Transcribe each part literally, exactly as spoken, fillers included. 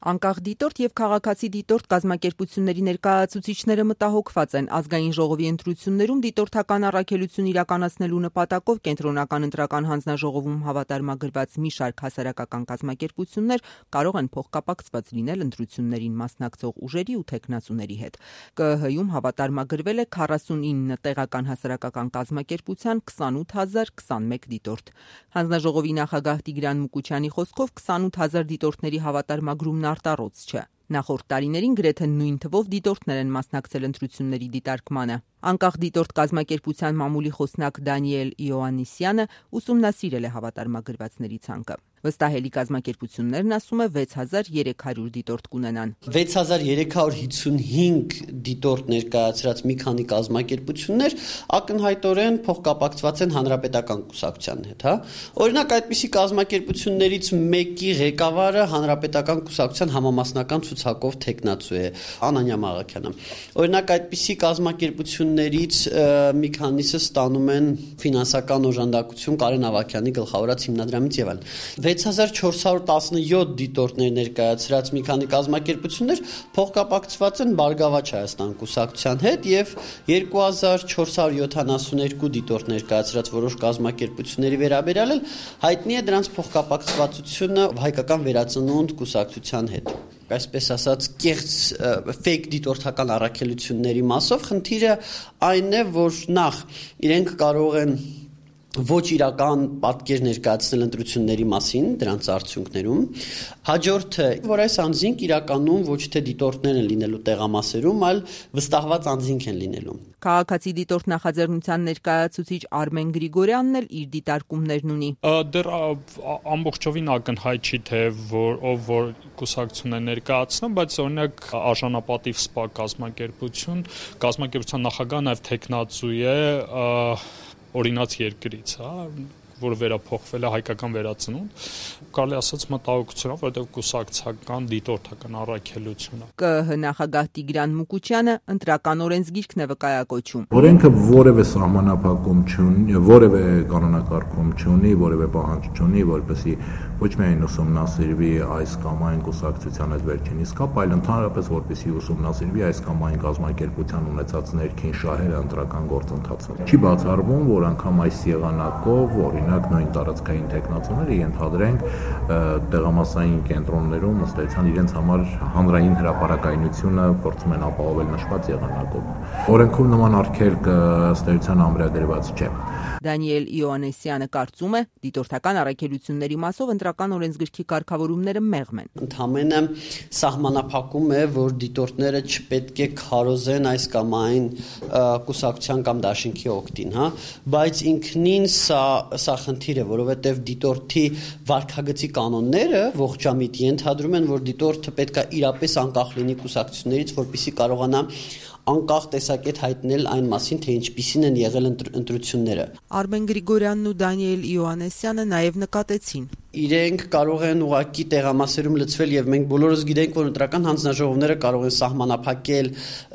Անկախ դիտորդ և քաղաքացի դիտորդ կազմակերպությունների ներկայացուցիչները մտահոգված են ազգային ժողովի ընտրություններում դիտորդական առաքելություն իրականացնելու նպատակով կենտրոնական ընտրական հանձնաժողովում հավատարմագրված մի շարք հասարակական կազմակերպություններ կարող են փոխկապակցված լինել ընտրություններին մասնակցող ուժերի ու թեկնածուների հետ։ Կը հ-ում հավատարմագրվել է քառասունինը տեղական հասարակական կազմակերպության քսանութ հազար քսանմեկ դիտորդ։ Հանձնաժողովի նախագահ Տիգրան Մուկուչյանի խոսքով քսանութ հազար դիտորդների հավատարմագրումն արտառոց չէ։ Նախորդ տարիներին գրեթե նույն թվով դիտորդներ են մասնակցել ընտրությունների դիտարկմանը։ Անկախ դիտորդ կազմակերպության մամուլի խոսնակ Դանիել Իոաննիսյանը ուսումնասիրել է հավատարմագրվածների ցանկը։ Վստահելի կազմակերպություններն ասում է վեց հազար երեք հարյուր դիտորդ կունենան։ վեց հազար երեք հարյուր հիսունհինգ դիտորդ ներկայացրած մի քանի կազմակերպություններ ակնհայտորեն փոխկապակցված են հանրապետական կուսակցության հետ, հա։ Օրինակ այդպիսի կազմակերպություններից մեկի ղեկավարը հանրապետական կուսակցության համամասնական ցուցակով թեկնածու է, Անանյա Մաղաքյանը։ Օրինակ այդպիսի կազմակերպություններից մի քանիսը ստանում են ֆինանսական օժանդակություն Կարեն Ավագյանի գլխավորած հիմնադրամից եւ այլն։ վեց հազար չորս հարյուր տասնյոթ դիտորդներ ներկայացրած մի քանի կազմակերպություններ փոխկապակցված են Բարգավաճ Հայաստան կուսակցության հետ եւ երկու հազար չորս հարյուր յոթանասունյոթ դիտորդ ներկայացրած որոշ կազմակերպությունների վերաբերյալ էլ հայտնի է դրանց փոխկապակցվածությունը Հայկական վերածնունդ կուսակցության հետ։ Այսպես ասած, կեղծ ֆեյք դիտորդական առաքելությունների մասով խնդիրը այն է, որ նախ իրենք կարող են ոչ իրական պատկեր ներկայացնել ընտրությունների մասին, դրանց արդյունքներում, հաջորդը, որ այս անձինք իրականում ոչ թե դիտորդներ են լինելու տեղամասերում, այլ վստահված անձինք են լինելու։ Քաղաքացի դիտորդ նախաձեռնության ներկայացուցիչ Արմեն Գրիգորյանն էլ իր դիտարկումներն ունի։ Դեռ ամբողջովին ակնհայտ չի, թե որ ով որ կուսակցություն է ներկայացնում, բայց օրինակ արժանապատիվ սպա կազմակերպություն, կազմակերպության նախագահը նաև թեկնածու է օրինաց երկրից, հա, որը վերափոխվել է հայկական վերածնունդ, կարելի ասած մտահոգությունով, որտեղ կուսակցական դիտորդական առաքելություն է։ ԿԸՀ նախագահ Տիգրան Մուկուչյանը ընտրական օրենսգիրքն է վկայակոչում։ Օրենքը որևէ սահմանափակում չունի, որևէ կանոնակարգում չունի, որևէ պահանջ չունի, որպեսզի ոչ միայն ուսումնասիրվի այս կամ այն կուսակցության այդ վերջինիս կապ, այլ ընդհանրապես որպեսզի ուսումնասիրվի այս կամ այն կազմակերպության ունեցած ներքին շահերը ընտրական գործընթացում։ Չի բացառվում, որ անգամ այս եղանակով օրինակ նույն տարածքային տեխնացիաները ենթադրենք տեղամասային կենտրոններում ըստ էության իրենց համար հանրային հրապարակայնությունը փորձում են ապահովել նշված եղանակով։ Օրենքում նման արգելք ըստ էության ամրագրված չէ։ Դանիել Իոաննիսյանը կարծում է, դիտորդական առաքելությունների մասով ընտրական օրենսգրքի կարգավորումները մեղմ են։ Ընդհանրապես սահմանափակում է, որ դիտորդները չպետք է քարոզեն այս կամ այն կուսակցության կամ դաշինքի օգտին, հա, բայց ինքնին սա սա խնդիր է, որովհետև դիտորդի վարքագծի կանոնները ողջամիտ ենթադրում են, որ դիտորդը պետք է իրապես անկախ լինի կուսակցություններից, որպեսզի կարողանա անկախ տեսակետ հայտնել այն մասին, թե ինչպիսին են եղել ընտրությունները։ Արմեն Գրիգորյանն ու Դանիել Իոաննիսյանը նաև նկատեցին։ Իրենք կարող են ուղղակի տեղամասերում լցվել եւ մենք բոլորս գիտենք, որ ընտրական հանձնաժողովները կարող են սահմանափակել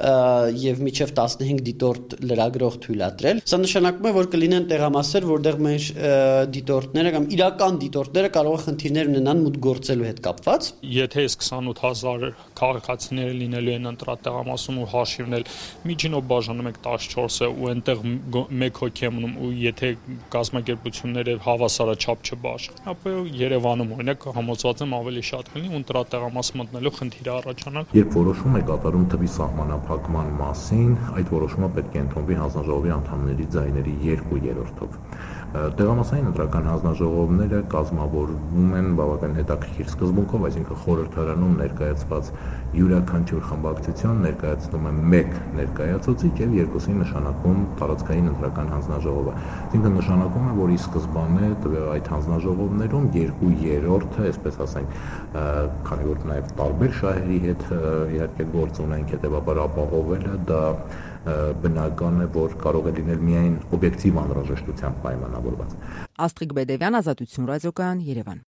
եւ միջև տասնհինգ դիտորդ լրագրող թույլատրել։ Սա նշանակում է, որ կլինեն տեղամասեր, որտեղ մեր դիտորդները կամ իրական դիտորդները կարող են խնդիրներ ունենան մուտք գործելու հետ կապված։ Եթե այս քսանութ հազար քաղաքացիները լինելու են ընտրատեղամասում ու հաշիվնել միջինով բաժանում եք տասնչորս է ու այնտեղ մեկ հոգի է մնում ու եթե կազմակերպությունները հավասարաչափ չբաշխեն, ապա Երևանում օրինակ համոզված եմ ավելի շատ կլինի ու ընտրատեղամաս մտնելու խնդիր առաջանալ։ Երբ որոշում է կատարում թվի սահմանափակման մասին, այդ որոշումը պետք է ընդունվի հանձնաժողովի անդամների ձայների երկու երրորդով։ Տեղամասային ընտրական հանձնաժողովները կազմավորվում են բավական հետաքրքիր սկզբունքով, այսինքն խորհրդարանում ներկայացված յուրաքանչյուր խմբակցություն ներկայացնում է մեկ ներկայացուցիչ եւ երկուսին նշանակում տարածքային ընտրական հանձնաժողովը։ Այսինքն նշանակում է, որ ի սկզբանե այդ հանձնաժողովներում երկու երրորդը, այսպես ասենք, քանի որ նաեւ տարբեր շահերի հետ իհարկե գործ ունենք, հետեւաբար ապահովելը դա բնական է, որ կարող է լինել միայն օբյեկտիվ անհրաժեշտությամբ պայմանավորված։ Աստղիկ Բեդևյան, Ազատություն ռադիոկայան, Երևան։